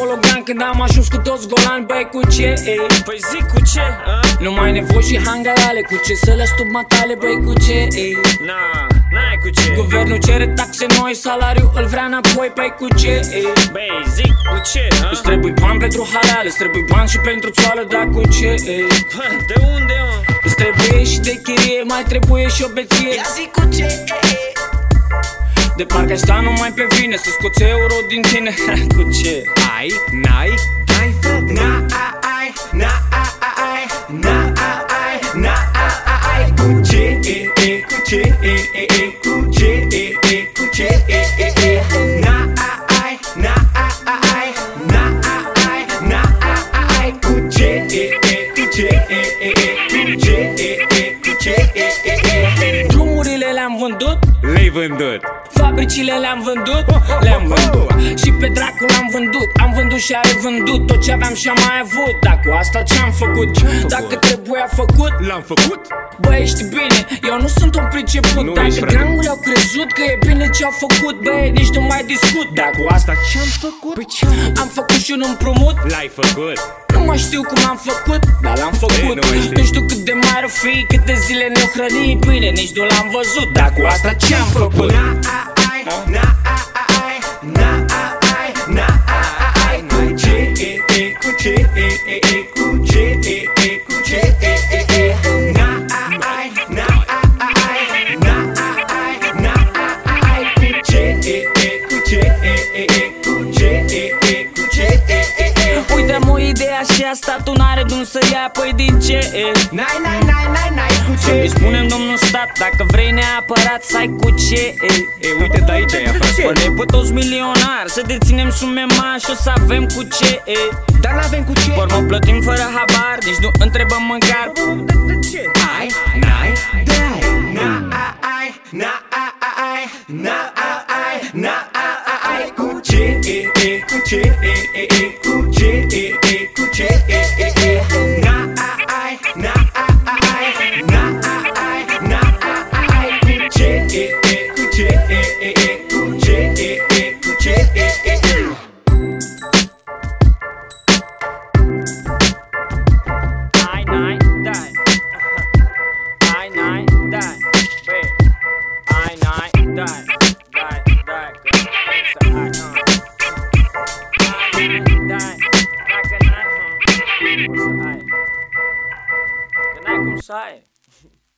hologram când am ajuns cu toți golani. Băi, cu ce? Păi zic cu ce? Nu mai nevoi și hangarale. Cu ce să le stup matale? Băi, cu ce? N-ai cu ce. Guvernul cere taxe noi, salariul îl vrea înapoi. Băi, cu ce? Băi, zic cu ce? Îți trebuie bani pentru halal, îți trebuie bani și pentru țoală. Dar cu ce? De unde, mă? Îți trebuie și de chirie, mai trebuie și o beție. Ia zic cu ce? De parcă ai sta numai pe vine, să scoți euro din tine. Cu ce? Ai? N-ai? Ai, frate, n-ai, n-ai, n-ai, n-ai. Cu ce? Cu ce? Cu ce? Cu ce? N-ai, n-ai, n-ai. Cu ce? Cu ce? Cu ce? Drumurile le-am vândut, Le-ai vândut. fabricile le-am vândut, le-am vândut. Și pe dracu l-am vândut, am vândut și a revândut tot ce aveam și am mai avut. Dar cu asta ce-am făcut? Dacă trebuia făcut, L-am făcut? băi, ești bine, eu nu sunt un priceput. Nu Dacă ești, frate. ganguri au crezut că e bine ce-au făcut, băi, nici nu mai discut. Dar cu asta Ce-am făcut? Păi am făcut și un împrumut. L-ai făcut? Nu mai știu cum am făcut, dar l-am făcut. nu mai știi. Nu știu cât de mare o fi, câte zile ne-o hrăni bine, nici nu l-am văzut. Dar cu asta ce-am făcut? N-ai, cu ce? Cu ce? Cu ce? Cu ce? N-ai, cu ce? Cu ce? Cu ce? Cu ce? Uite-am o idee și a stat un are de să ia, păi din ce? N-ai, cu Să ce? îi spunem domnul stat, dacă vrei neapărat să ai cu ce? Uite-te aici, aia, frate. Pune pe toți milionari, să deținem sume mari și o să avem cu ce? Dar n-avem cu ce? Formă plătim fără habar, nici nu întrebăm măcar. De ce? Ai? N-ai? Cu ce? Cu ce? Cu ce?